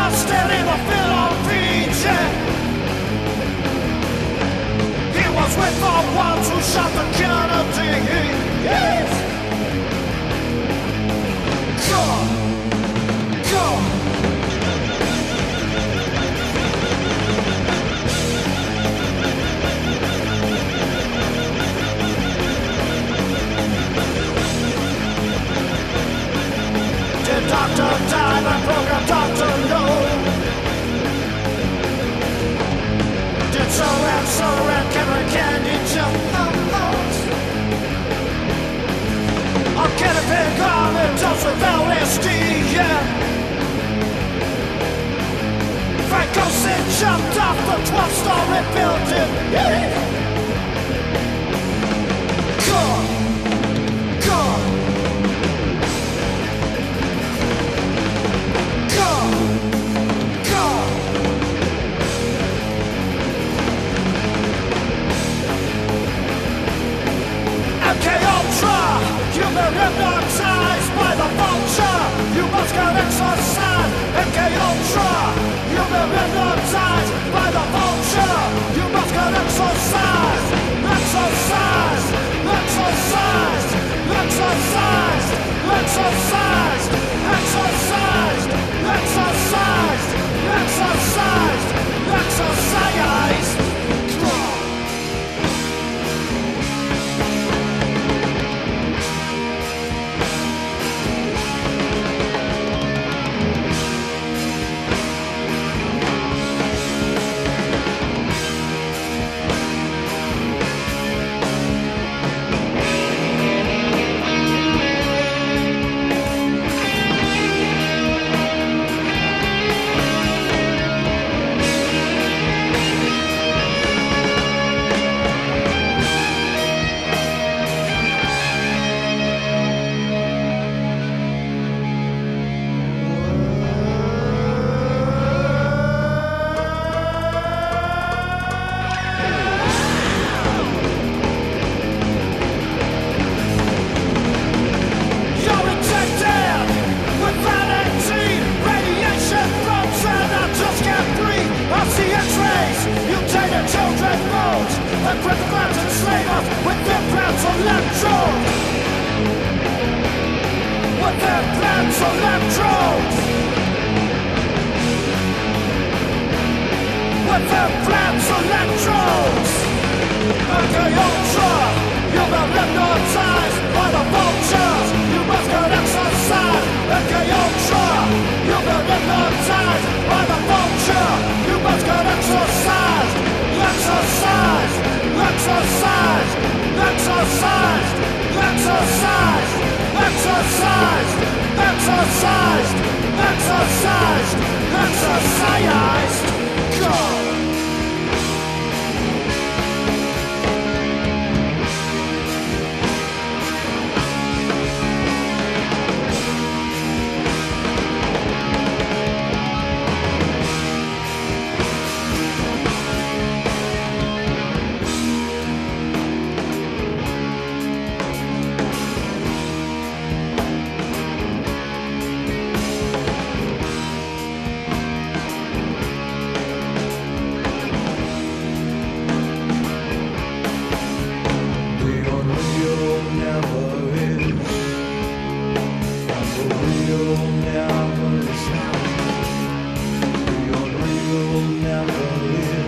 trusted in the Philippines, yeah. He was with the ones who shot the Kennedy, yes. Go, go. Did Dr. die? The program Dr. No. Did so and Kevin Candy jump the boat? I'll get a big arm and dose with LSD, yeah. Frank Ocean jumped off the 12-story building, yeah. Go, go. MK Ultra, you've been hypnotized by the vulture. You must get exercise. MK Ultra, you've been hypnotized by the vulture. You must get exercise. Exercise, exercise, exercise, exercise, exercise, exercise, exercise, exercise. Never is.